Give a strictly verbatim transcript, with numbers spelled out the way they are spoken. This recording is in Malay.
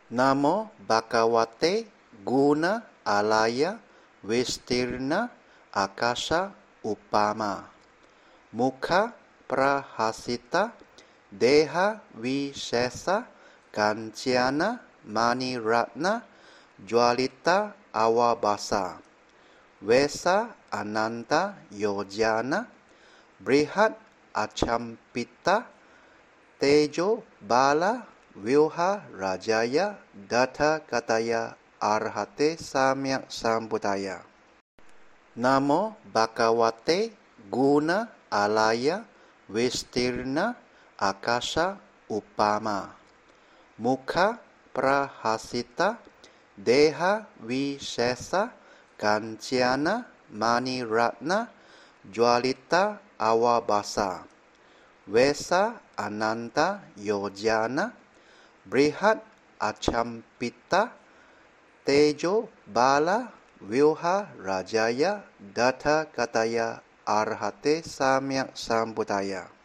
Namo Bhagavate Guna Alaya Vistirna Akasha Upama Mukha Prahasita Deha Vishesa Kancana Mani Ratna Jwalita Awabasa Vesa Ananta Yojana Brihat Achampita Tejo Bala Vyuha Rajaya Datha Kataya Arhate Samyak Sambudaya. Namo Bhagavate Guna Alaya Vistirna Akasha Upama Mukha Prahasita Deha Vishesa Kancana Mani Ratna Jwalita Awabasa Vesa Ananta Yojana Brihat Achampita Tejo Bala Vyuha Rajaya Datha Kataya Arhate Samyak Sambudaya.